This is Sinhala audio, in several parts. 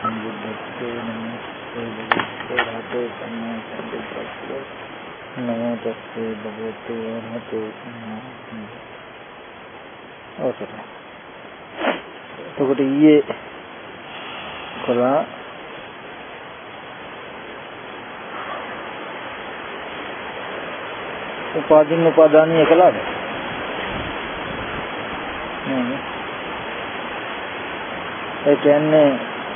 සම්බුද්දස්සේ නමස්තේ බුද්දස්සේ රහතෝ සම්මා සම්බුද්දස්සේ නමෝ තස්සේ භගවතු වරහතෝ සම්මා සම්බුද්දස්සේ. අවසරයි. එතකොට ඊයේ කළා උපාදින්න උපාදානිය කළාද? නෑ. ඒ කියන්නේ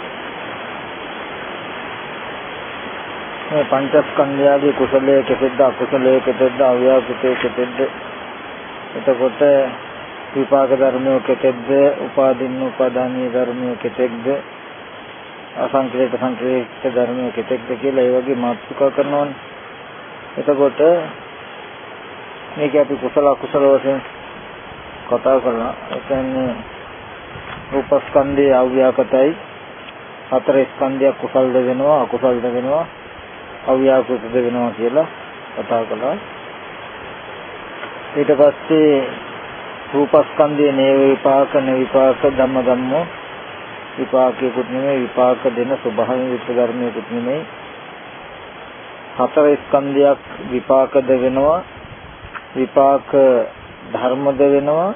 මේ පංචස්කන්ධයගේ කුසලයේ කෙතෙක්ද අකුසලයේ කෙතෙක්ද අව්‍යාකෘතයේ කෙතෙක්ද, එතකොට විපාක ධර්මයේ කෙතෙක්ද, උපාදින්න උපාදානීය ධර්මයේ කෙතෙක්ද, අසංකේත සංකේත ධර්මයේ කෙතෙක්ද කියලා ඒ වගේ මාතෘකා කරනවනේ. එතකොට මේක අපි කුසල අකුසල වශයෙන් කතා කරලා, ඒ කියන්නේ රූපස්කන්ධයේ අව්‍යාකෘතයි, හතර ස්කන්ධයක් කුසල්ද වෙනවා අකුසල්ද වෙනවා අව්‍යාකෘතද වෙනවා කියලා කතා කළා. ඊට පස්සේ රූපස්කන්ධයේ නේව විපාක නවිපාක ධම්ම ධම්මෝ, විපාකයකුත් නෙමෙයි විපාක දෙන ස්වභාවයෙන් යුක්ත ධර්මයකුත් නෙමෙයි, හතර ස්කන්ධයක් විපාකද වෙනවා විපාක ධර්මද වෙනවා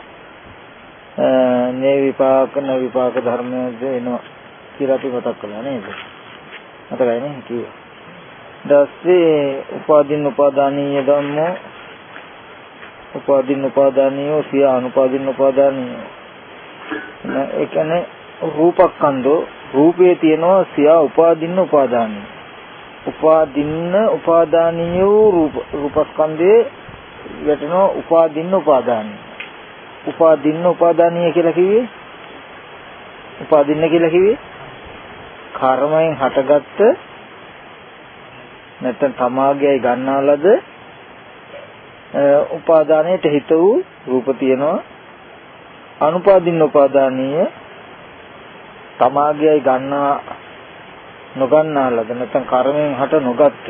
නේ විපාක න විපාක ධර්මද වෙනවා කියලා අපි මතක් කළා නේද? මතකයි නේ කිව්වා. ඊටසේ උපාදින්න උපාදානීය ධම්මෝ, උපාදින්න උපාදානීය සිය අනුපාදින්න උපාදානීය. ඒ කියන්නේ රූපස්කන්ධෝ, රූපේ තියෙනවා සිය උපාදින්න උපාදානීය. උපාදින්න උපාදානීය රූපස්කන්ධේ යටනෝ උපාදින්න උපාදානීය. උපාදින්න උපාදානීය කියලා කිව්වේ, උපාදින්න කියලා කිව්වේ කර්මයෙන් හටගත්ත නැත්නම් තමාගේයි ගන්නාලද උපාදානයට හිත වූ රූප තියෙනවා. අනුපාදින්න උපාදානීය තමාගේයි ගන්නා නොගන්නාලද නැත්නම් කර්මයෙන් හට නොගත්ත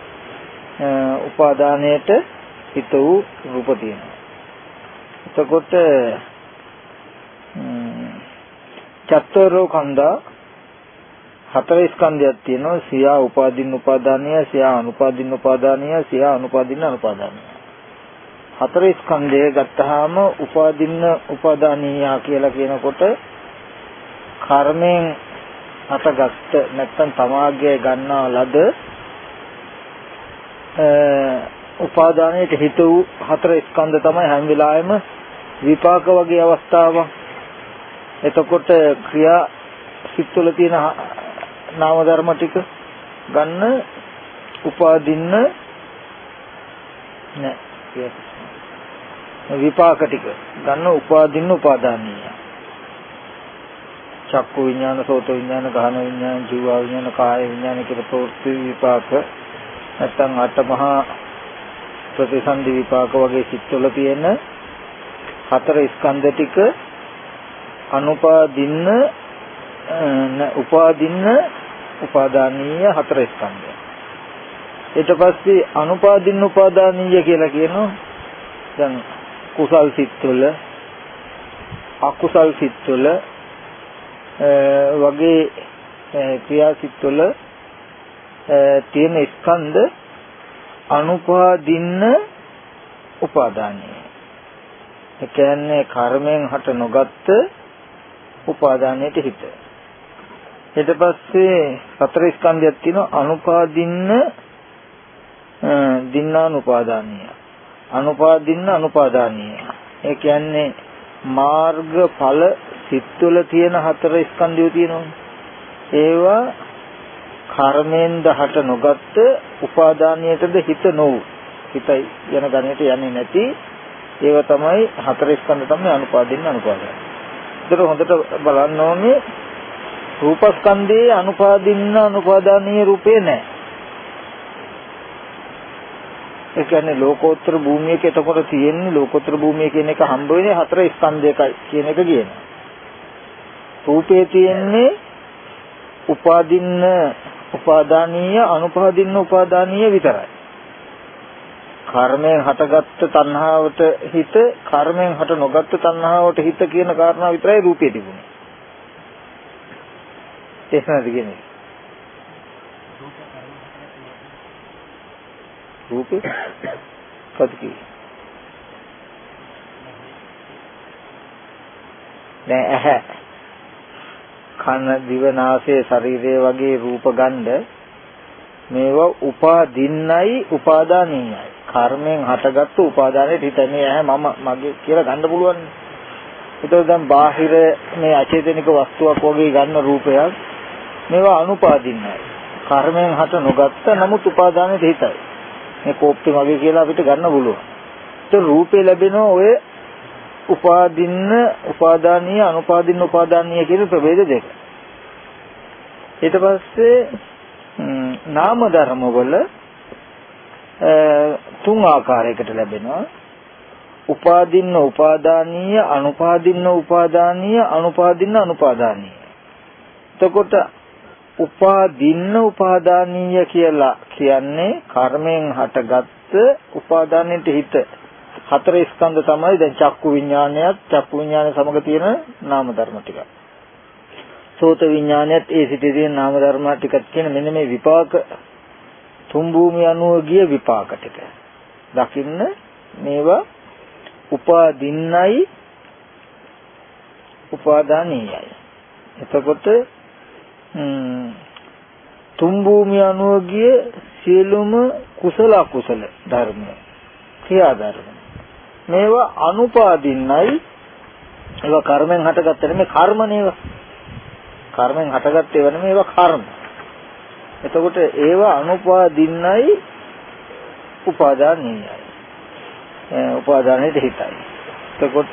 උපාදානයට හිත වූ රූප තියෙනවා. එතකොට චත්තරෝ කන්දා හතර ස්කන්ධයක් තියෙනවා. සියා උපාදින්න උපාදානීය, සියා අනුපාදින්න උපාදානීය, සියා අනුපාදින්න අනුපාදානීය. හතර ස්කන්ධය ගත්තාම උපාදින්න උපාදානීය කියලා කියනකොට කර්මයෙන් හටගත්ත නැත්නම් තමාගේ ගන්නා ලද උපාදානයට හිත වූ හතර ස්කන්ධ තමයි හැම වෙලාවෙම විපාක වගේ අවස්ථාවක්. එතකොට ක්‍රියා සිත්වල තියෙන නාම ධර්ම ටික ගන්න උපාදින්න නෑ, විපාක ටික ගන්න උපාදින්න උපාදානීය. චක්කු විඥාන, සෝත විඥාන, ගහන විඥාන, ජීව විඥාන, කාය විඥාන කියලා ප්‍රවෘත්ති විපාක නැත්නම් අටමහා ප්‍රතිසන්දි විපාක වගේ සිත්වල තියෙන හතර ස්කන්ධ ටික අනුපාදින්න උපාදින්න උපාදානීය හතර ස්කන්ධය. ඊට පස්සේ අනුපාදින්න උපාදානීය කියලා කියනවා දැන් කුසල් සිත්වල අකුසල් සිත්වල වගේ ක්‍රියා සිත්වල තියෙන ස්කන්ධ අනුපාදින්න උපාදානීය. ඒ කියන්නේ කර්මයෙන් හට නොගත්ත උපාදානයට හිත. ඊට පස්සේ සතර ස්කන්ධයක් තියෙනවා අනුපාදින්න දින්නානුපාදානීය, අනුපාදින්න අනුපාදානීය. ඒ කියන්නේ මාර්ගඵල සිත්වල තියෙන හතර ස්කන්ධය තියෙනවා. ඒවා කර්මෙන්ද හට නොගත්ත උපාදානියටද හිත නොවු, හිතයි යන ගණයට යන්නේ නැති ඒව තමයි හතර ස්කන්ධ තමයි අනුපාදින්න අනුපාදාන. ඒතර හොඳට බලන්න ඕනේ රූපස්කන්ධයේ අනුපාදින්න අනුපාදානීය රූපේ නැහැ. ඒ කියන්නේ ලෝකෝත්තර භූමියක එතකොට තියෙන්නේ ලෝකෝත්තර භූමිය කියන එක හම්බ වෙන්නේ හතර ස්කන්ධයකයි කියන එක කියනවා. රූපේ තියෙන්නේ උපාදින්න උපාදානීය අනුපාදින්න උපාදානීය විතරයි. කර්මයෙන් හටගත්ත තණ්හාවට හිත, කර්මයෙන් හට නොගත්ත තණ්හාවට හිත කියන කාරණා විතරයි රූපේ තිබුණේ. තේරෙනවද කියන්නේ? රූපේ කද්කි දැන් ඇහැ කන දිව නාසය ශරීරය වගේ රූප ගන්ධ මේවා උපාදින්නයි උපාදානීයයි කර්මෙන් හටගත්තු උපාදානයේ හිතන්නේ ඇහැ මම මගේ කියලා ගන්න පුළුවන්. ඒතකොට දැන් බාහිර මේ අචේතනික වස්තුවක් වගේ ගන්න රූපයක් මේවා අනුපාදින්නයි කර්මෙන් හට නොගත්ත නමුත් උපාදානයේ හිතයි. මේ කෝප්පේ මගේ කියලා අපිට ගන්න පුළුවන්. ඒ රූපේ ලැබෙන ඔය උපාදින්න උපාදානීය අනුපාදින්න උපාදානීය කියන ප්‍රභේද දෙක. ඊට පස්සේ නාම ධර්ම වල තුන් ආකාරයකට ලැබෙනවා. උපාදින්න උපාදානීය අනුපාදින්න උපාදානීය අනුපාදින්න අනුපාදානීය. එතකොට උපාදින්න උපාදානීය කියලා කියන්නේ කර්මයෙන් හටගත්ත උපාදානෙට හිත හතර ස්කන්ධ තමයි දැන් චක්කු විඥානයත් චක්කු විඥානය සමග තියෙන නාම ධර්ම ටික. සෝත විඥානයත් ඒ සිටේ තියෙන නාම ධර්ම ටිකත් කියන මෙන්න මේ විපාක තුන් භූමිය අනුව ගිය විපාක ටික. දකින්න මේවා උපාදින්නයි උපාදානීයයි. එතකොට තුන් භූමිය අනුව ගිය සියලුම කුසල අකුසල ධර්ම ක්‍රියා ධර්ම මේවා අනුපාදින්නයි. ඒවා කර්මෙන් හටගත්තේ නෙමෙයි කර්ම නේවා. කර්මෙන් හටගත්තේ වෙන මේවා කර්ම. එතකොට ඒවා අනුපාදින්නයි උපාදානීයයි. උපාදානයේ හිතයි. එතකොට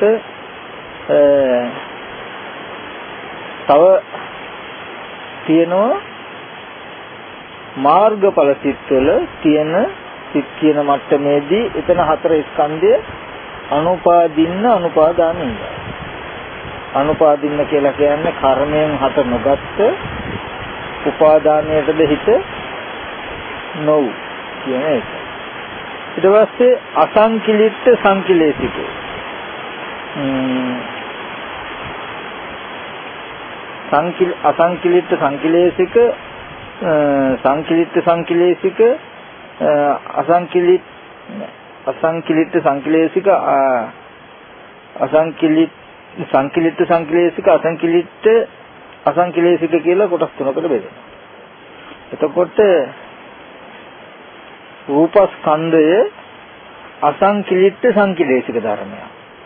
තව තියෙනවා මාර්ගඵල සිත්වල තියෙන සිත් කියන මට්ටමේදී එතන හතර ස්කන්ධය අනුපාදින්න අනුපාදානීය. අනුපාදින්න කියලා කියන්නේ කර්මයෙන් හට නොගත්ත උපාදානයටද හිත නොවු කියන එක. ඊට පස්සේ අසංකිලිට සංකිලේශික අසංකිලිට සංකිලේශික සංකිලිට සංකිලේශික අසංකිලිට සංකිලේශික අසංකිලිට සංකිලිට සංකිලේශික අසංකිලිට අසංකිලේශික කියලා කොටස් තුනකට බෙදෙනවා. එතකොට රූපස්කන්ධය අසංකිලිට සංකිලේශික ධර්මයක්.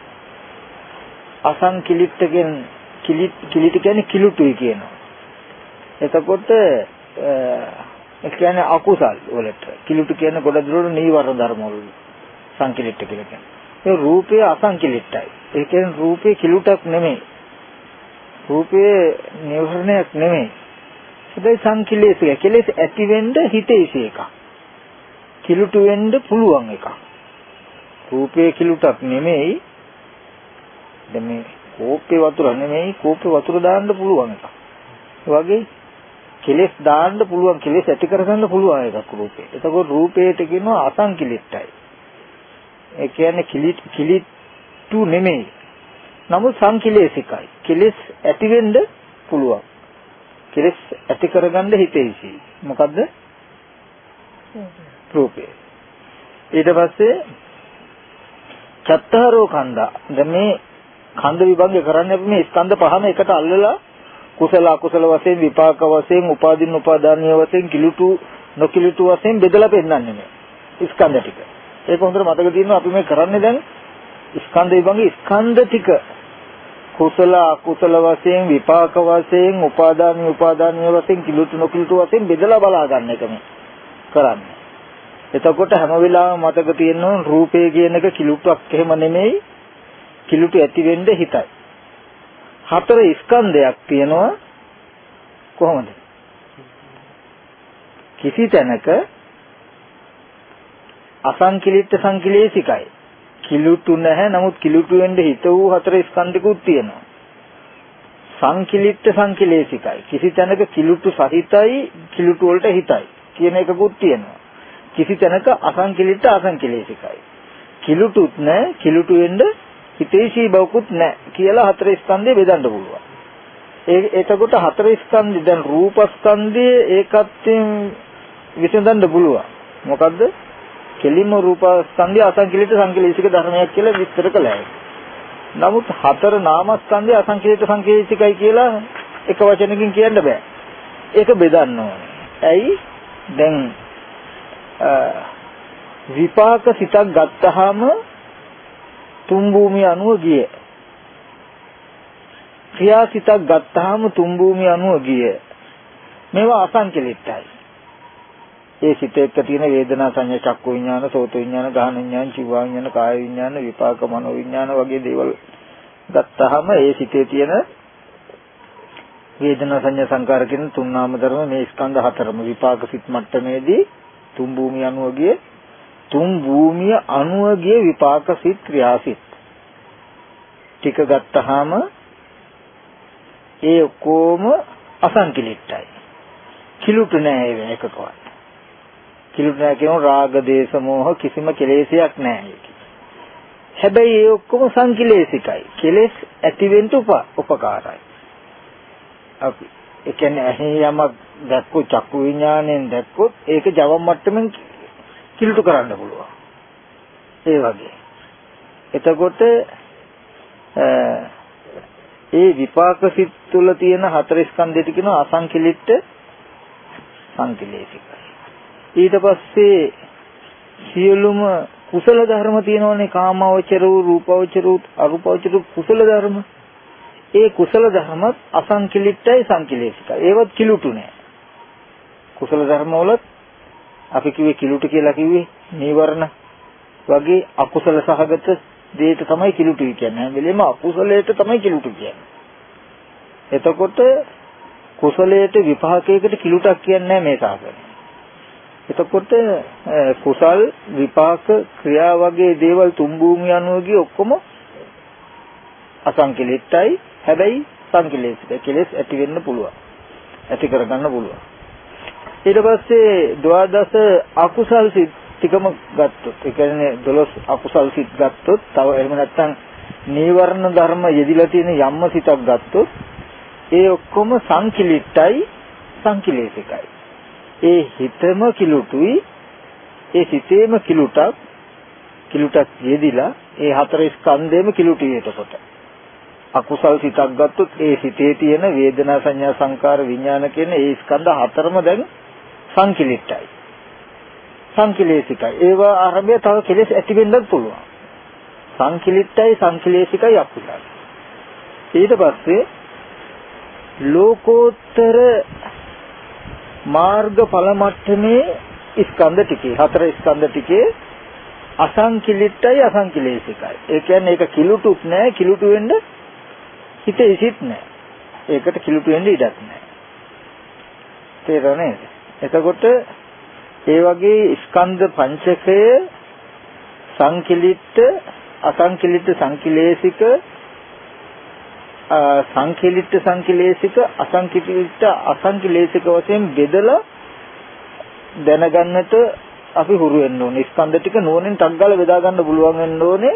අසංකිලිට කිලිට කියන්නේ කිලුටුයි කියනවා. එතකොට ඒ කියන්නේ අකුසල් වලට කිලුට කියන්නේ ගොඩ දුරට නීවරණ ධර්ම වල සංකිලිට කියලා කියන්නේ. ඒ රූපය අසංකිලිටයි. ඒ කියන්නේ රූපේ කිලුටක් නෙමෙයි. රූපේ නීවරණයක් නෙමෙයි. හැබැයි සංකිලේශය කෙලෙස් ඇති වෙන්න හිතේසි එකක්. කිලුට වෙන්න පුළුවන් එකක්. රූපේ කිලුටක් නෙමෙයි. දැන් මේ කෝප්පේ වතුර නෙමෙයි කෝප්පේ වතුර දාන්න පුළුවන් එකක්. ඒ වගේ කෙලෙස් දාන්න පුළුවන් කෙලෙස් ඇති කරගන්න පුළුවන් එකක් රූපේ. එතකොට රූපේට කියනවා අසංකිලිටයි. ඒ කියන්නේ කිලිටු නෙමෙයි. නමුත් සංකිලේශිකයි. කෙලෙස් ඇති වෙන්න පුළුවන්. කෙලෙස් ඇති කරගන්න හිතේසි. මොකද්ද? රූපේ. ඊට පස්සේ චත්තාරෝ කන්දා. දැන් මේ කන්ද විභංගය කරන්නේ අපි මේ ස්කන්ධ පහම එකට අල්ලලා කුසල අකුසල වශයෙන් විපාක වශයෙන් උපාදින්න උපාදානීය වශයෙන් කිලුටු නොකිලුටු වශයෙන් බෙදලා පෙන්නන්නේ නේ ස්කන්ධ ටික. ඒක හොඳට මතක තියෙනවා අපි මේ කරන්නේ දැන් ස්කන්ධ විභංගයේ ස්කන්ධ ටික කුසල අකුසල වශයෙන් විපාක වශයෙන් උපාදානීය වශයෙන් කිලුටු නොකිලුටු වශයෙන් බෙදලා බලා ගන්න එක මේ කරන්නේ. එතකොට හැම වෙලාවෙම මතක තියෙනවා රූපය කියන එක කිලුටුවක් එහෙම නෙමෙයි කිලුටු ඇති වෙන්න හිතයි. හතර ස්කන්ධයක් තියෙනවා කොහොමද? කිසි තැනක අසංකිලිට සංකිලේශිකයි. කිලුටු නැහැ නමුත් කිලුටු වෙන්න හිත වූ හතර ස්කන්ධිකුත් තියෙනවා. සංකිලිට සංකිලේශිකයි. කිසි තැනක කිලුටු සහිතයි කිලුටු වලට හිතයි කියන එකකුත් තියෙනවා. කිසි තැනක අසංකිලිට අසංකිලේශිකයි. කිලුටුත් නැහැ කිලුටු වෙන්න හිතේසී බවකුත් නැහැ කියලා හතර ස්කන්ධය බෙදන්න පුළුවන්. එතකොට හතර ස්කන්ධය දැන් රූපස්කන්ධයේ ඒකත්වයෙන් විසඳන්න පුළුවන්. මොකද්ද? කෙලින්ම රූපස්කන්ධය අසංකලිත සංකලේශික ධර්මයක් කියලා විස්තර කළා. නමුත් හතර නාමස්කන්ධය අසංකලිත සංකලේශිකයි කියලා එක වචනකින් කියන්න බෑ. ඒක බෙදන්න ඕනේ. ඇයි? දැන් විපාක සිතක් ගත්තාම තුන් භූමිය අනුව ගිය. ක්‍රියා සිතක් ගත්තාම තුන් භූමිය අනුව ගිය. මේවා අසංකලිතයි. ඒ සිත එක්ක තියෙන වේදනා සංඥා චක්කු විඥාන සෝත විඥාන ගාහන විඥාන චිව විඥාන කාය විඥාන විපාක මනෝ විඥාන වගේ දේවල් ගත්තාම ඒ සිතේ තියෙන වේදනා සංඥා සංකාර කියන තුන් නාම ධර්ම මේ ස්කන්ධ හතරම විපාක සිත් මට්ටමේදී තුන් භූමිය අනුව ගිය තුන් භූමිය අනුව ගිය විපාක සිත් ක්‍රියා සිත් ටික ගත්තාම ඒ කොම අසංකලිතයි. කිලුට නෑ එකකවත්. කිලුට නෑ කියන රාග දේශ මොහ කිසිම කෙලෙසයක් නෑ ඒක. හැබැයි ඒ ඔක්කොම සංකලේශිකයි. කෙලෙස් ඇතිවෙන්න උපකාරයි. අපි ඒ කියන්නේ ඇහි යමක් දැක්කොත් චක්කු විඥාණයෙන් දැක්කොත් ඒක ජව මට්ටමින් කිලුට කරන්න පුළුවන්. ඒ වගේ. එතකොට ඒ විපාක සිත් තුළ තියෙන හතර ස්කන්ධයට කියනවා අසංකලිත සංකලේශිකයි. ඊට පස්සේ සියලුම කුසල ධර්ම තියෙනවනේ කාමවචර වූ රූපවචර වූ අරූපවචර කුසල ධර්ම. ඒ කුසල ධර්මත් අසංකලිතයි සංකලේශිකයි. ඒවත් කිලුටු නෑ. කුසල ධර්ම වලත් අපි කිව්වේ කිලුටු කියලා කිව්වේ නීවරණ වගේ අකුසල සහගත දෙයට තමයි කිලුටු කියන්නේ. හැම වෙලෙම අකුසලයට තමයි කිලුටු කියන්නේ. එතකොට කුසලයට විපාකයකට කිලුටක් කියන්නේ නැහැ මේ සාසනය. එතකොට කුසල් විපාක ක්‍රියා වගේ දේවල් තුන් භූමිය අනුවගේ ඔක්කොම අසංකලිතයි. හැබැයි සංකලේශිත කෙලෙස් ඇති වෙන්න පුළුවන්. ඇති කරගන්න පුළුවන්. ඊට පස්සේ ද්වාදස අකුසල් සිත් ටිකම ගත්තොත් ඒ කියන්නේ 12 අකුසල් සිත් ගත්තොත් තව එහෙම නැත්නම් නීවරණ ධර්ම යෙදිලා තියෙන යම්ම සිතක් ගත්තොත් ඒ ඔක්කොම සංකලිතයි සංකලේශිකයි. ඒ හිතම කිලුටුයි ඒ සිතේම කිලුටක් යෙදිලා ඒ හතර ස්කන්ධේම කිලුටුයි. එතකොට අකුසල් සිතක් ගත්තොත් ඒ සිතේ තියෙන වේදනා සංඥා සංකාර විඥාන කියන ඒ ස්කන්ධ හතරම දැන් සංකලිතයි සංකලේශිකයි. ඒවා ආරම්භය තව කෙලෙස් ඇති වෙන්නත් පුළුවන්. සංකලිතයි සංකලේශිකයි අකුසල. ඊට පස්සේ ලෝකෝත්තර මාර්ගඵල මට්ටමේ ස්කන්ධ ටිකේ හතර ස්කන්ධ ටිකේ අසංකලිතයි අසංකලේශිකයි. ඒ කියන්නේ ඒක කිලුටුත් නෑ කිලුටු වෙන්න හිතේ ඉසිත් නෑ. ඒකට කිලුටු වෙන්න ඉඩක් නෑ. තේරෙනවද? එතකොට ඒ වගේ ස්කන්ධ පංචකය සංකලිත අසංකලිත සංකලේශික සංකලිත සංකලේශික අසංකලිත අසංකලේශික වශයෙන් බෙදලා දැනගන්නට අපි හුරු වෙන්න ඕනේ. ස්කන්ධ ටික නුවණින් ටක් ගාලා බෙදා ගන්න පුළුවන් වෙන්න ඕනේ.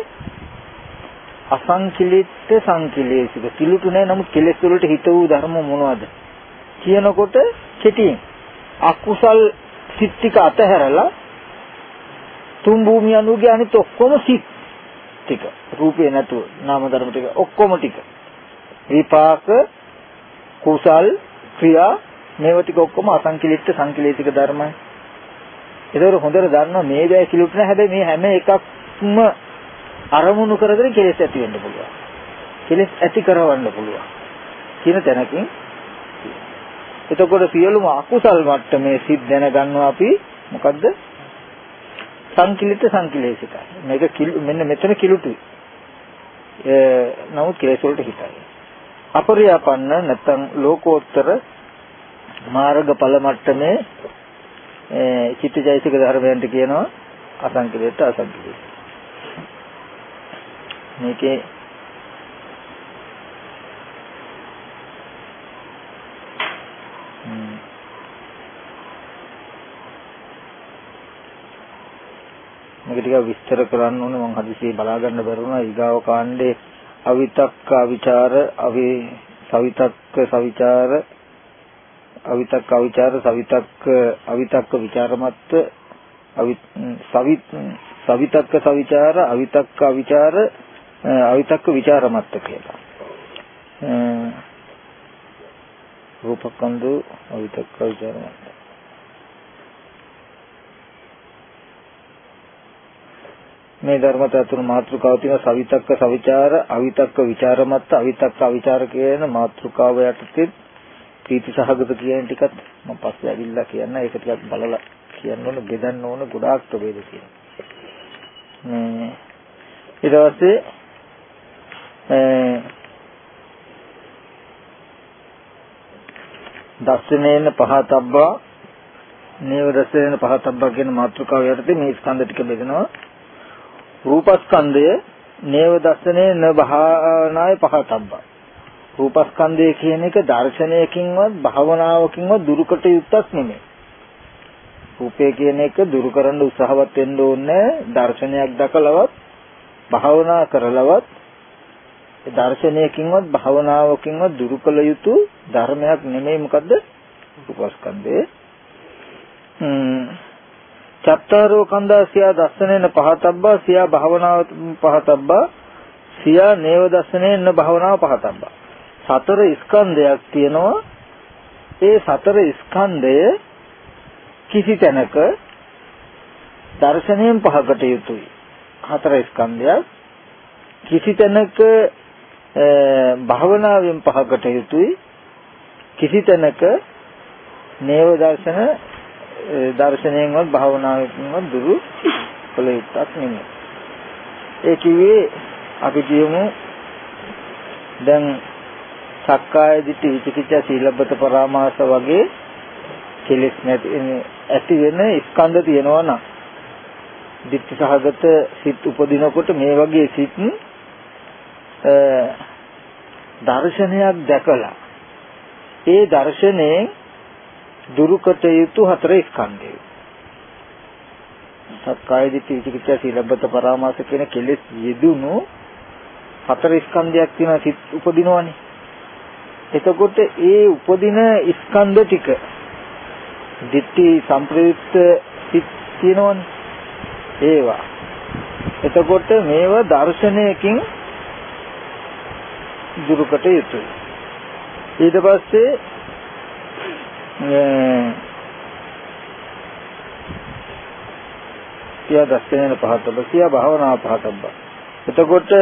අසංකලිත සංකලේශික කිලුටු නැහැ. නමුත් කෙලෙස් වලට හිත වූ ධර්ම මොනවද කියනකොට කෙටියෙන් අකුසල් සිත් ටික අතහැරලා තුන් භූමිය අනුගේ අනිත් ඔක්කොම සිත් ටික රූපේ නැතුව නාම ධර්ම ටික ඔක්කොම ටික විපාක කුසල් ක්‍රියා මේවා ටික ඔක්කොම අසංකලිත සංකලේශික ධර්මයි. ඒතර හොඳට දන්නවා මේ දේ කිලුට නැහැ. හැබැයි මේ හැම එකක්ම අරමුණු කරගෙන කෙලෙස් ඇති වෙන්න පුළුවන්. කෙලෙස් ඇති කරවන්න පුළුවන් කියන තැනකින් එතකොට සියලුම අකුසල් මට්ටමේ සිත් දැනගන්නවා අපි මොකද්ද? සංකලිත සංකලේශිකයි. මේක මෙන්න මෙතන කිලුටුයි. නමුත් කෙලෙස් වලට හිතයි. අපරියාපන්න නැත්නම් ලෝකෝත්තර මාර්ගඵල මට්ටමේ චිත්තජයසික ධර්මයන්ට කියනවා අසංකලිත අසංකලිත. මේකේ මේක ටික විස්තර කරන්න ඕනේ. මම හදිසියේ බලා ගන්න බැරුණා. ඊගාව කාණ්ඩේ අවිතක්ක අවිචාර සවිතක්ක සවිචාර අවිතක්ක අවිචාර සවිතක්ක අවිතක්ක විචාරමත්ත සවිතක්ක සවිචාර අවිතක්ක අවිචාර අවිතක්ක විචාරමත්ත කියලා. රූපකන්දු අවිතක්ක විචාරමත්ත. මේ ධර්මතා තුන මාතෘකාව තියෙන සවිතක්ක සවිචාර අවිතක්ක විචාරමත්ත අවිතක්ක අවිචාර කියන මාතෘකාව යටතේ ප්‍රීති සහගත කියන ටිකත් මම පස්සේ ඇවිල්ලා කියන්න. ඒක ටිකක් බලලා කියන්න ඕන, බෙදන්න ඕන, ගොඩාක් ප්‍රභේද තියෙනවා. ඊට පස්සේ දස්සනේන පහතබ්බා නේව දස්සනේන පහතබ්බා කියන මාතෘකාව යටතේ මේ ස්කන්ධ ටික බෙදෙනවා. රූපස්කන්ධය නේව දස්සනේන භාවනාය පහතබ්බා. රූපස්කන්ධය කියන එක දර්ශනයකින්වත් භාවනාවකින්වත් දුරුකට යුක්තක් නෙමෙයි. රූපය කියන එක දුරු කරන්න උත්සාහවත් වෙන්න ඕනේ. දර්ශනයක් දැකලවත් භාවනා කරලවත් දර්ශනයකින්වත් භාවනාවකින්වත් දුරු කළ යුතු ධර්මයක් නෙමෙයි. මොකද්ද? රූපස්කන්ධය. චත්තාරෝ කන්දා සියා දස්සනේන පහතබ්බා සියා භාවනාව පහතබ්බා සියා නේව දස්සනේන භාවනාව පහතබ්බා. සතර ස්කන්ධයක් තියෙනවා. ඒ සතර ස්කන්ධය කිසි තැනක දර්ශනයෙන් පහකට යුතුයි. හතර ස්කන්ධයක් කිසි තැනක භාවනාවෙන් පහකට යුතුයි. කිසි තැනක නේව දර්ශනයෙන්වත් භාවනාවෙන්වත් දුරු කළ යුක්තක් නෙමෙයි. ඒ කිව්වේ අපි කියමු දැන් සක්කාය දිට්ඨි විචිකිච්ඡා සීලබ්බත පරාමාස වගේ කෙලෙස් නැති ඇති වෙන ස්කන්ධ තියෙනවා නම් දිට්ඨි සහගත සිත් උපදිනකොට මේ වගේ සිත් දර්ශනයක් දැකලා ඒ දර්ශනයෙන් දුරුකට යුතු හතර ස්කන්ධය. සක්කාය දිට්ඨි විචිකිච්ඡා සීලබ්බත පරාමාස කියන කෙලෙස් යෙදුණු හතර ස්කන්ධයක් තියෙන සිත් උපදිනවනේ. එතකොට ඒ උපදින ස්කන්ධ ටික දිට්ඨි සම්ප්‍රයුක්ත සිත් තියෙනවනේ. ඒවා. එතකොට මේවා දර්ශනයකින් දුරුකට යුතුයි. ඊට පස්සේ සියා දස්සනේන පහතබ්බ සියා භාවනා පහතබ්බ. එතකොට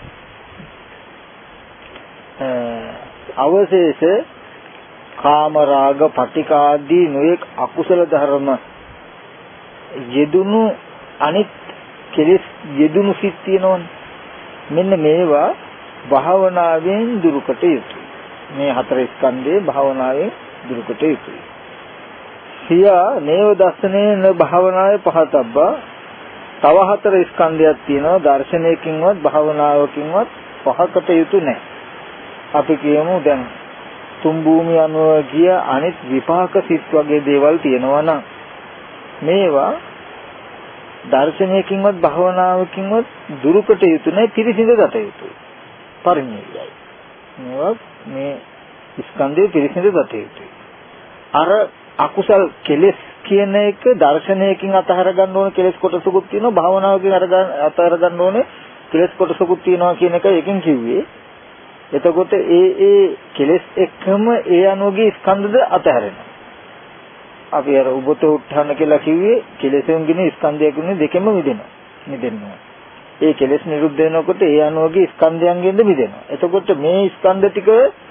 අවශේෂ කාම රාග පටික ආදී නොයෙක් අකුසල ධර්ම යෙදුණු අනිත් කෙලෙස් යෙදුණු සිත් තියෙනවනේ. මෙන්න මේවා භාවනාවෙන් දුරුකට යුතුයි. මේ හතර ස්කන්ධේ භාවනාවෙන් දුරුකට යුතුයි. සියා නේව දස්සනේන භාවනාවේ පහතබ්බා. තව හතර ස්කන්ධයක් තියෙනවා දර්ශනයකින්වත් භාවනාවකින්වත් පහකට යුතු නැහැ. අපි කියමු දැන් තුන් භූමිය අනුව ගිය අනිත් විපාක සිත් වගේ දේවල් තියෙනවා නම් මේවා දර්ශනයකින්වත් භාවනාවකින්වත් දුරුකට යුතු නැහැ, පිරිසිදු දත යුතුයි. පරිණියයි. මේවා මේ ස්කන්ධේ පිරිසිදු දත යුතුයි. අර අකුසල් කෙලෙස් කියන එක දර්ශනයකින් අතහර ගන්න ඕන කෙලෙස් කොටසකුත් තියෙනවා, භාවනාවකින් අතහර ගන්න ඕනේ කෙලෙස් කොටසකුත් තියෙනවා කියන එක එකකින් කිව්වේ. එතකොට ඒ කෙලෙස් එක්කම ඒ අනුගේ ස්කන්ධද අතහැරෙනවා. අපි අර උබත උත්හාන කියලා කිව්වේ කෙලෙසුන්ගින ස්කන්ධයකින් දෙකෙම මිදෙනවා. ඒ කෙලෙස් නිරුද්ධ වෙනකොට ඒ අනුගේ ස්කන්ධයන්ගෙන්ද මිදෙනවා. එතකොට මේ ස්කන්ධ ටික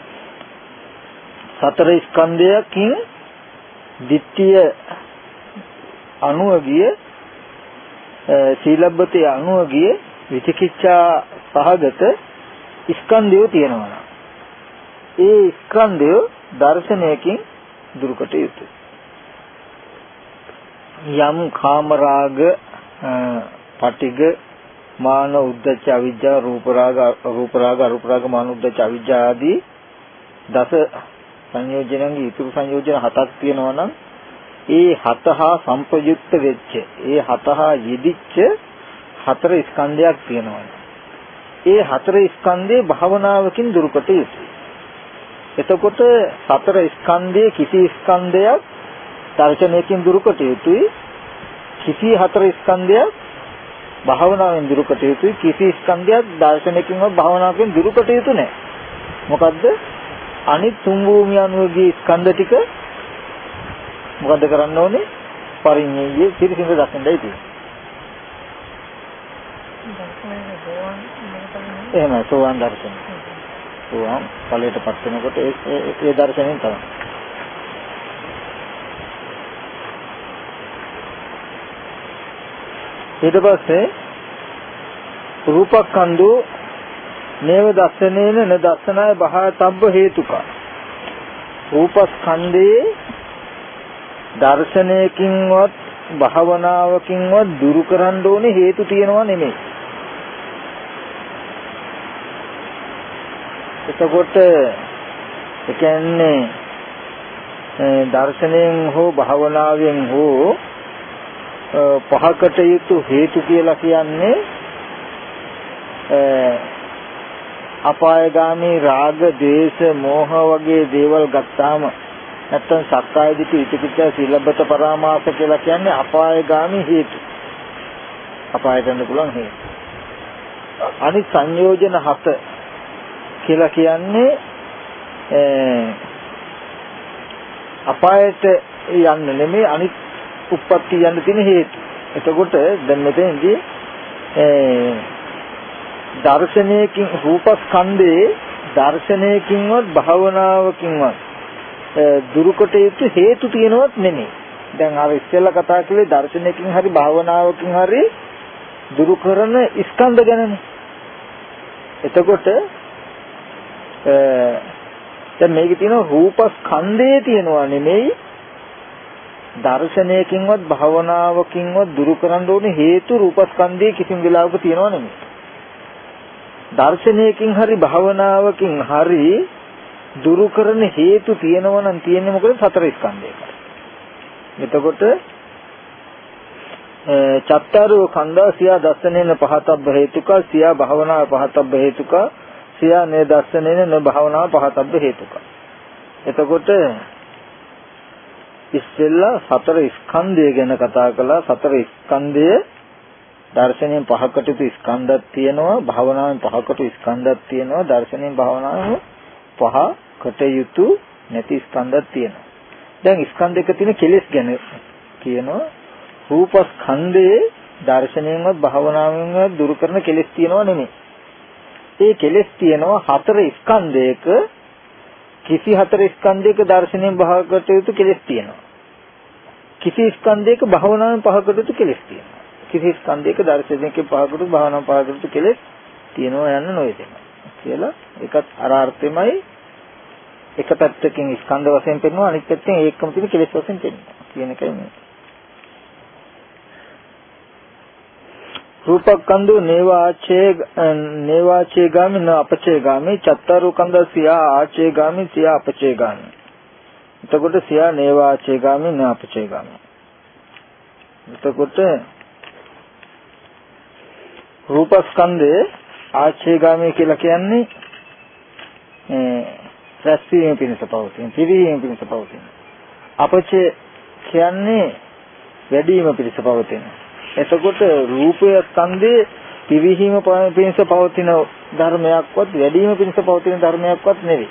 සතර ස්කන්ධයකින් දිට්ඨිය අනුව ගිය සීලබ්බතේ අනුව ගිය විචිකිච්ඡා සහගත ස්කන්ධය තියෙනවා. ඒ ස්කන්ධය දර්ශනයකින් දුරුකට යුතුයි. යම් කාමරාග පටිග මාන උද්දච්ච අවිජ්ජා රූපරාග අරූපරාග මාන උද්දච්ච අවිජ්ජා ආදී දස සංයෝජනන්ගේ ඉතුරු සංයෝජන හතක් තියෙනවා නම් ඒ හත හා සංපයුක්ත වෙච්ච ඒ හත හා යෙදිච්ච හතර ස්කන්ධයක් තියෙනවා. ඒ හතර ස්කන්ධේ භාවනාවකින් දුරුකට යුතුයි. එතකොට සතර ස්කන්ධයේ කිසි ස්කන්ධයක් දර්ශනයකින් දුරුකට යුතුයි. කිසි හතර ස්කන්ධයක් භාවනාවෙන් දුරුකට යුතුයි. කිසි ස්කන්ධයක් දර්ශනයකින්වත් භාවනාවකින් දුරුකට යුතු නැහැ. මොකද්ද? අනිත් තුන් භූමිය අනුවගේ ස්කන්ධ ටික මොකද්ද කරන්න ඕනේ? පරිඤ්ඤයේ පිරිසිදු දකින්නයි තියෙන්නේ. එහෙමයි සෝවාන් දර්ශනය. සෝවාන් ඵලයටපත් වෙනකොට ඒ දර්ශනයෙන් තමයි. ඊට පස්සේ රූපස්කන්ධෝ නේව දස්සනේන න දස්සනාය බහතබ්බ හේතුක. රූපස්කන්ධයේ දර්ශනයකින්වත් භාවනාවකින්වත් දුරු කරන්න ඕනේ හේතු තියෙනවා නෙමෙයි. එතකොට ඒ කියන්නේ දර්ශනයෙන් හෝ භාවනාවෙන් හෝ පහකට යුතු හේතු කියලා කියන්නේ අපායගාමී රාග, ද්වේෂ, මෝහ වගේ දේවල් ගත්තාම නැත්තම් සක්කාය දිට්ඨි, විචිකිච්ඡා, සීලබ්බත පරාමාස කියලා කියන්නේ අපායගාමී හේතු. අපායට යන්න පුළුවන් හේතු. අනිත් සංයෝජන 7 කියලා කියන්නේ අපායට යන්න නෙමෙයි අනිත් උප්පත්ති යන්න තියෙන හේතු. එතකොට දැන් මෙතෙන්දී දර්ශනයකින් රූපස්කන්ධයේ දර්ශනයකින්වත් භාවනාවකින්වත් දුරුකට යුතු හේතු තියෙනවත් නෙමෙයි. දැන් අර ඉස්සෙල්ලා කතා කළේ දර්ශනයකින් හරි භාවනාවකින් හරි දුරු කරන ස්කන්ධ ගැනනේ. එතකොට දැන් මේකේ තියෙන රූපස්කන්ධයේ තියෙනවා නෙමෙයි දර්ශනයකින්වත් භාවනාවකින්වත් දුරු කරන්න ඕනේ හේතු රූපස්කන්ධයේ කිසිම වෙලාවක තියෙනව නෙමෙයි. දර්ශනයකින් හරි භාවනාවකින් හරි දුරු කරන හේතු තියෙනවා නම් තියෙන්නේ මොකද? සතර ස්කන්ධයකයි. එතකොට චත්තාරෝ කන්දා සියා දස්සනේන පහතබ්බ හේතුක සියා භාවනාව පහතබ්බ හේතුක සියා නේ දස්සනේන න භාවනාව පහතබ්බ හේතුක. එතකොට ඉස්සෙල්ලා සතර ස්කන්ධය ගැන කතා කළා. සතර ස්කන්ධය දර්ශනයෙන් පහකට යුතු ස්කන්ධයක් තියෙනවා, භාවනාවෙන් පහකට ස්කන්ධයක් තියෙනවා, දර්ශනයෙන් භාවනාවෙන් පහකට යුතු නැති ස්කන්ධයක් තියෙනවා. දැන් ස්කන්ධ එක තියෙන කෙලෙස් ගැන කියනවා. රූපස්කන්ධයේ දර්ශනයෙන්වත් භාවනාවෙන්වත් දුරු කරන කෙලෙස් තියෙනව නෙමෙයි. ඒ කෙලෙස් තියෙනවා හතර ස්කන්ධයක කිසි හතර ස්කන්ධයක දර්ශනයෙන් භාගකට යුතු කෙලෙස් තියෙනවා. කිසි ස්කන්ධයක භාවනාවෙන් පහකට යුතු කෙලෙස් තියෙනවා. කිසි ස්කන්ධයක දර්ශනයක පහකට භාවනාවෙන් පහකට යුතු කෙලෙස් තියෙනවා යන්න නොයදෙනවා කියලා ඒකත් අර අර්ථෙමයි. එක පැත්තකින් ස්කන්ධ වශයෙන් පෙන්වනවා, අනිත් පැත්තෙන් ඒකම තියෙන කෙලෙස් වශයෙන් පෙන්වනවා කියන එකයි මේ. රූපස්කන්ධෝ නේවාචේ ගාමි න අපචේ ගාමි චත්තාරෝ කන්ද සියා ආචේ ගාමි සියා අපචේ ගාමි. එතකොට සියා නේවාචේ ගාමි න අපචේ ගාමි. එතකොට රූපස්කන්ධේ ආචේ ගාමි කියලා කියන්නේ රැස්වීම පිණිස පවතින, පිරීම පිණිස පවතින. අපචේ කියන්නේ වැඩිම පිණිස පවතින. එතකොට රූපය ස්කන්ධේ පිරිහීම පිණිස පවතින ධර්මයක්වත් වැඩිම පිණිස පවතින ධර්මයක්වත් නෙවෙයි.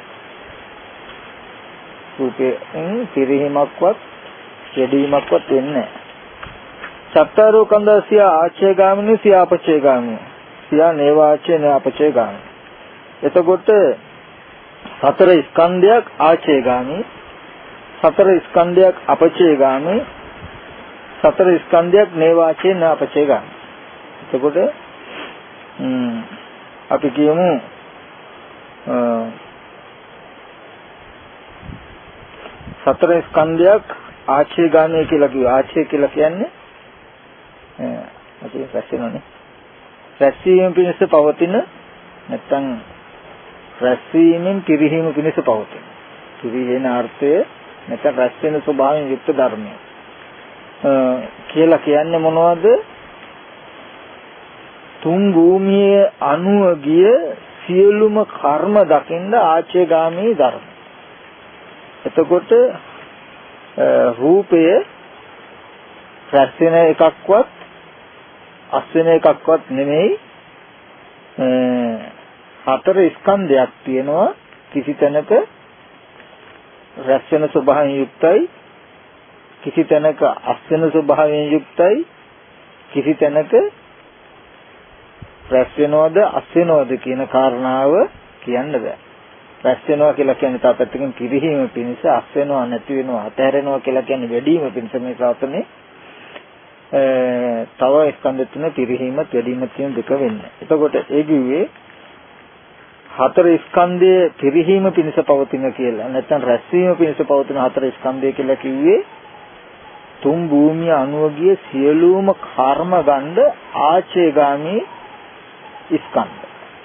රූපයෙන් පිරිහීමක්වත් වැඩිමක්වත් වෙන්නේ නැහැ. චත්තාරෝ කන්දසිය ආචේ ගාමිනී සිය අපචේ ගාමිනී සිය නේවාචේ න අපචේ ගාමිනී. එතකොට සතර ස්කන්ධයක් ආචේ ගාමි, සතර ස්කන්ධයක් අපචේ ගාමි, සතර ස්කන්ධයක් නේවාචේ න අපචේ ගාමි. එතකොට අපි කියමු සතර ස්කන්ධයක් ආචේ ගාමි කියලා කිව්වා. ආචේ කියලා කියන්නේ අපි රැස්වෙනනේ. රැස්වීම පිණිස පවතින නැත්තම් රැස්වීමෙන් පිරිහීම පිණිස පවතින. පිරිහෙන අර්ථය නැත්නම් රැස් වෙන ස්වභාවයෙන් යුක්ත ධර්මය. කියලා කියන්නේ මොනවද? තුන් භූමියේ අනුව ගිය සියලුම කර්ම දකින්න ආචේගාමී ධර්ම. එතකොට රූපය රැස් වෙන එකක්වත් අස් වෙන එකක්වත් නෙමෙයි. හතර ස්කන්ධයක් තියෙනවා. කිසි තැනක රැස් වෙන ස්වභාවයෙන් යුක්තයි, කිසි තැනක අස් වෙන ස්වභාවයෙන් යුක්තයි, කිසි තැනක රැස් වෙනවද අස් වෙනවද කියන කාරණාව කියන්න බෑ. රැස් වෙනවා කියලා කියන්නේ තාපැත්තකින් පිරිහීම පිණිස, අස් වෙනවා නැති වෙනවා අතහැරෙනවා කියලා කියන්නේ වැඩිම පිණිස මේ ශාසනේ තව ස්කන්ධ තුන පිරිහීමත් වැඩිමත් කියන දෙක වෙන්නේ. එතකොට ඒ කිව්වේ හතර ස්කන්ධයේ පිරිහීම පිණිස පවතින කියලා. නැත්නම් රැස්වීම පිණිස පවතින හතර ස්කන්ධය කියලා කිව්වේ තුන් භූමිය අනුවගිය සියලුම කර්ම ගණ්ඩ ආචේගාමී ස්කන්ධ.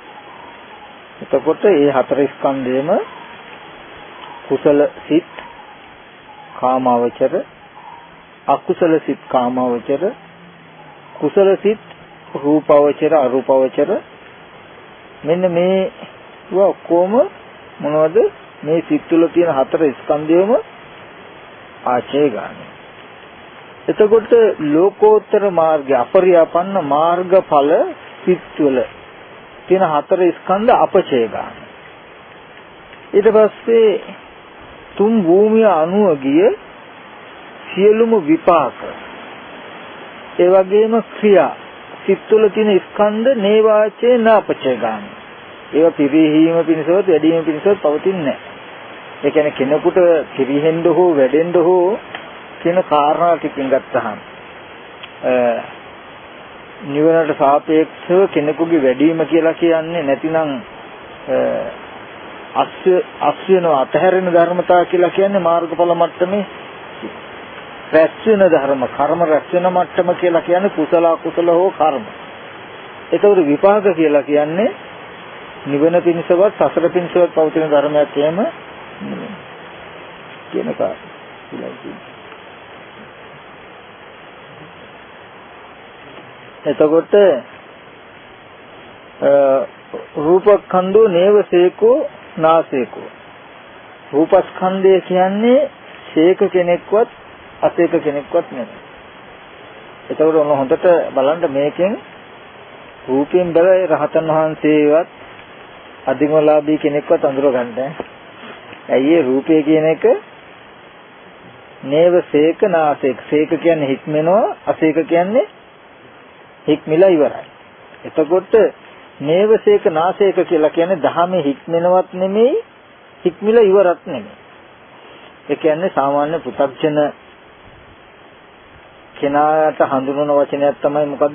එතකොට මේ හතර ස්කන්ධයම කුසල සිත් කාමාවචර, අකුසල සිත් කාමාවචර, කුසල සිත් රූපාවචර අරූපාවචර. මෙන්න මේ ඔක්කොම මොනවද? මේ සිත් තුළ තියෙන හතර ස්කන්ධයම ආචේගාමී. එතකොට ලෝකෝත්තර මාර්ගය අපරියාපන්න මාර්ගඵල සිත් තුළ තියෙන හතර ස්කන්ධ අපචේගාමී. ඊට පස්සේ තුන් භූමිය අනුව ගිය සියලුම විපාක, ඒ වගේම ක්‍රියා සිත් තුළ තියෙන ස්කන්ධ නේවාචේ නාපචේගාමී. ඒවා පිරිහීම පිණිසවත් වැඩිම පිණිසවත් පවතින්නේ නැහැ. ඒ කියන්නේ කෙනෙකුට පිරිහෙන්න හෝ වැඩෙන්න හෝ කියන කාරණා ටිකකින් ගත්තහම නිවනට සාපේක්ෂව කෙනෙකුගේ වැඩිම කියලා කියන්නේ නැතිනම් අස්වෙන අතහැරෙන ධර්මතාව කියලා කියන්නේ මාර්ගඵල මට්ටමේ රැස් වෙන ධර්ම, කර්ම රැස් වෙන මට්ටම කියලා කියන්නේ කුසල අකුසල හෝ කර්ම. ඒකවල විපාක කියලා කියන්නේ නිවන පිණිසවත් සසර පිණිසවත් පවතින ධර්මයක් කියම කියන කාරණා. එතකොට රූපස්කන්ධෝ නේවසේකෝ නාසේකෝ. රූපස්කන්ධය කියන්නේ ශේක කෙනෙක්වත් අසේක කෙනෙක්වත් නෙමෙයි. එතකොට ඔන්න හොඳට බලන්න මේකෙන් රූපයෙන් බැලුවේ රහතන් වහන්සේවත් අධිමලාභී කෙනෙක්වත් අඳුර ගන්න. ඇයි ඒ රූපය කියන එක නේවසේක නාසේක. සේක කියන්නේ හික්මෙනවා, අසේක කියන්නේ හික්මිලා ඉවරයි. එතකොට නේවසේක නාසේක කියලා කියන්නේ දහමේ හික්මෙනවත් නෙමෙයි, හික්මිලා ඉවරත් නෙමෙයි. ඒ කියන්නේ සාමාන්‍ය පු탁ජන කෙනාට හඳුනන වචනයක් තමයි මොකද්ද?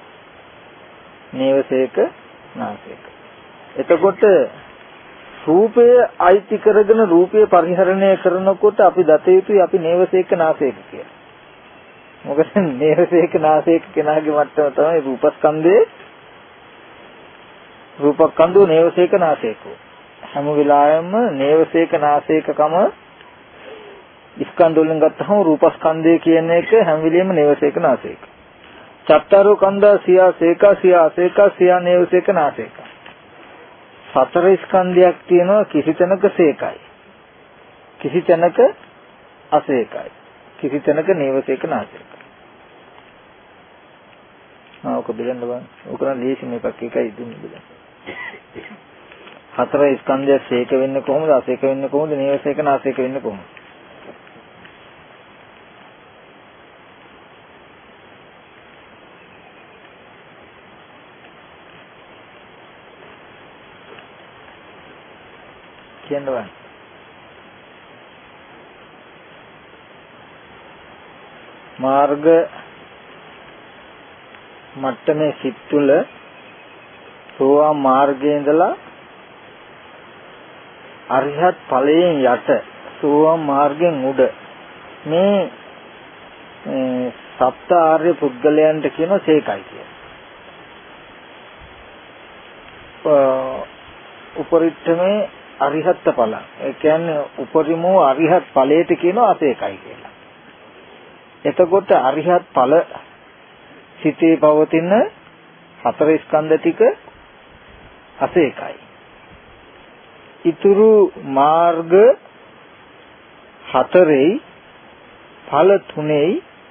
නේවසේක නාසේක. එතකොට රූපය අයිති කරගෙන රූපය පරිහරණය කරනකොට අපි දත යුතුයි අපි නේවසේක නාසේක කියලා. මොකද නේවසේක නාසේක කෙනාගේ මට්ටම තමයි රූපස්කන්ධේ. රූපස්කන්ධෝ නේවසේක නාසේකෝ. හැම වෙලාවෙම නේවසේක නාසේකකම ස්කන්ධ වලින් ගත්තහම රූපස්කන්ධය කියන එක හැම වෙලෙම නේවසේක නාසේක. චත්තාරෝ කන්දා සියා සේකා සියා අසේකා සියා නේවසේක නාසේක. සතර ස්කන්ධයක් තියෙනවා, කිසි තැනක සේකයි, කිසි තැනක අසේකයි, කිසි තැනක නේවසේක නාසේක. ඔක බලන්න බලන්න. ඔක නම් ලේසි මේකක් එකයි දුන්නේ බලන්න. හතර ස්කන්ධය සේක වෙන්නේ කොහොමද? අසේක වෙන්නේ කොහොමද? නේවසේක නාසේක වෙන්නේ කොහොමද? කියන්න බෑ. මාර්ග මට්ටමේ සිත් තුළ සෝවාන් මාර්ගයේ ඉඳලා අරිහත් ඵලයෙන් යට සෝවාන් මාර්ගයෙන් උඩ මේ සප්ත ආර්ය පුද්ගලයන්ට කියන සේකයි කියන. උපරිත්තමේ අරිහත් ඵල. ඒ කියන්නේ උපරිමෝ අරිහත් ඵලයට කියනවා අසේකයි කියලා. එතකොට අරිහත් ඵල සිතේ පවතින හතර ස්කන්ධ ටික අසේකයි. ඊතුරු මාර්ග හතරෙයි ඵල තුනේයි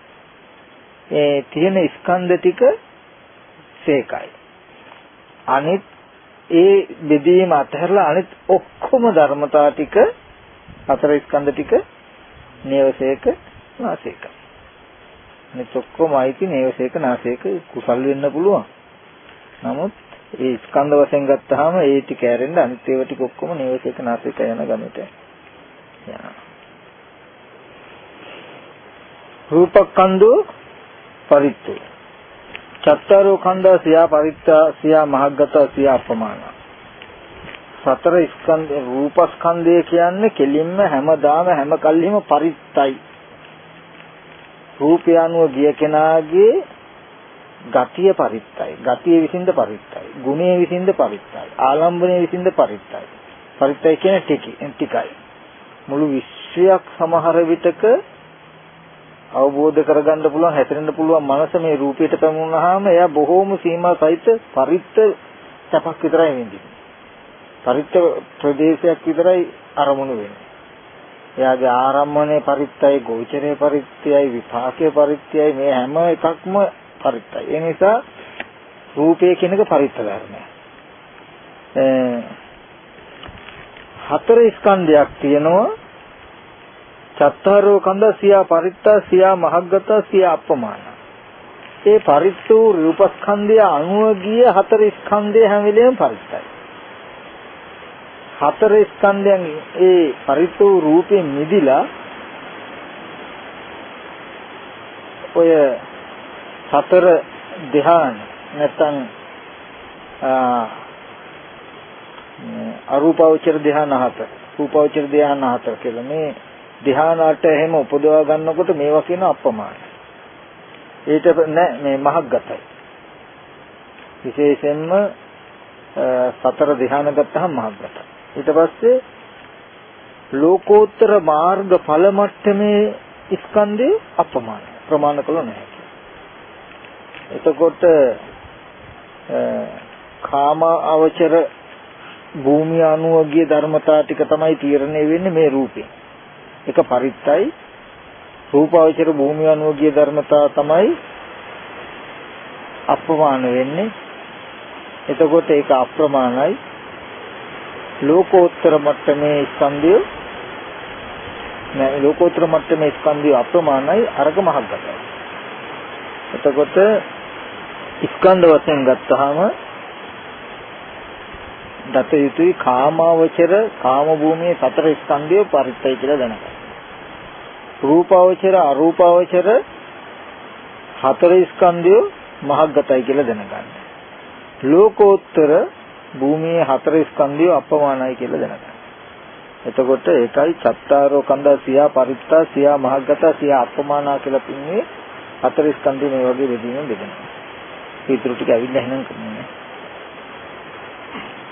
තියෙන ස්කන්ධ ටික සේකයි. අනිත් ඒ බෙදීම අතහැරලා අනිත් ඔක්කොම ධර්මතා ටික හතර ස්කන්ධ ටික නේවසේක නාසේක. අනිත් ඔක්කොම අයිති නේවසේක නාසේක කුසල් වෙන්න පුළුවන්. නමුත් ඒ ස්කන්ධ වශයෙන් ගත්තාම ඒ ටික ඇරෙන්න අනිත් ඒවා ටික ඔක්කොම නේවසේක නාසේක යන ගමට යනවා. රූපකන්ධෝ පරිත්තේ චත්තාරෝ කන්දා සියා පරිත්තා සියා මහග්ගතා සියා අපමාන. සතර ස්කන්ධ රූපස්කන්ධය කියන්නේ කෙලින්ම හැමදාම හැම කල්හිම පරිත්තයි. රූපය අනුව ගිය කෙනාගේ ගතිය පරිත්තයි. ගතිය විසින්ද පරිත්තයි. ගුණය විසින්ද පරිත්තයි. ආලම්බණය විසින්ද පරිත්තයි. පරිත්තයි කියන්නේ ටිකයි. මුළු විශ්වයක් සමහර විටක අවබෝධ කරගන්න පුළුවන් හැතරෙන්න පුළුවන් මනස මේ රූපයට පැමුණාම එයා බොහෝම සීමා සහිත පරිත්ත තපක් විතරයි වෙන්නේ. පරිත්ත ප්‍රදේශයක් විතරයි අරමුණු වෙන්නේ. එයාගේ ආරම්මණය පරිත්තයි, ගෝචරය පරිත්තයි, විපාකයේ පරිත්තයි මේ හැම එකක්ම පරිත්තයි. ඒ නිසා රූපය කියන එක පරිත්ත ධර්මයක්. හතර ස්කන්ධයක් තියෙනවා. චත්තාරෝ කන්ද සියා පරිත්තා සියා මහග්ගතා සියා අපමාන. ඒ පරිත්තු රූපස්කන්ධය අනුව ගිය හතර ස්කන්ධය හැම වෙලේම පරිත්තයි. හතර ස්කන්ධයන් ඒ පරිත්තු රූපේ මිදිලා ඔය හතර ධ්‍යාන නැත්නම් අරූපාවචර ධ්‍යාන හතර, රූපාවචර ධ්‍යාන හතර කියලා මේ ධ්‍යානට එහෙම උපදවා ගන්නකොට මේවා කියන අප්‍රමාණ. ඊට නෑ මේ මහග්ගතයි. විශේෂයෙන්ම සතර ධ්‍යාන ගත්තහම මහග්ගතයි. ඊට පස්සේ ලෝකෝත්තර මාර්ග ඵල මට්ටමේ ස්කන්ධේ අප්‍රමාණ. ප්‍රමාණ කළ නැහැ. එතකොට කාම අවචර භූමිය අනුව ගිය ධර්මතා ටික තමයි තීරණය වෙන්නේ මේ රූපේ. එක පරිත්තයි රූපාවචර භූමිය අනුව ගිය ධර්මතා තමයි අප්‍රමාණ වෙන්නේ. එතකොට ඒක අප්‍රමාණයි. ලෝකෝත්තර මට්ටමේ ස්කන්ධය නෑ, ලෝකෝත්තර මට්ටමේ ස්කන්ධය අප්‍රමාණයි, අරක මහග්ගතයි. එතකොට ස්කන්ධ වශයෙන් ගත්තාම දත යුතුයි කාමාවචර කාම භූමියේ සතර ස්කන්ධය පරිත්තයි කියලා දැනගන්න. රූපාවචර අරූපාවචර හතර ස්කන්ධය මහග්ගතයි කියලා දැනගන්න. ලෝකෝත්තර භූමියේ හතර ස්කන්ධය අප්‍රමාණයි කියලා දැනගන්න. එතකොට ඒකයි චත්තාරෝ කන්දා සියා පරිත්තා සියා මහග්ගතා සියා අප්‍රමාණා කියලා පින්නේ හතර ස්කන්ධය මේ වගේ බෙදීමෙන් බෙදෙනවා. ඊටු ටික ඇවිල්ලා එහෙනම් කරන්නේ.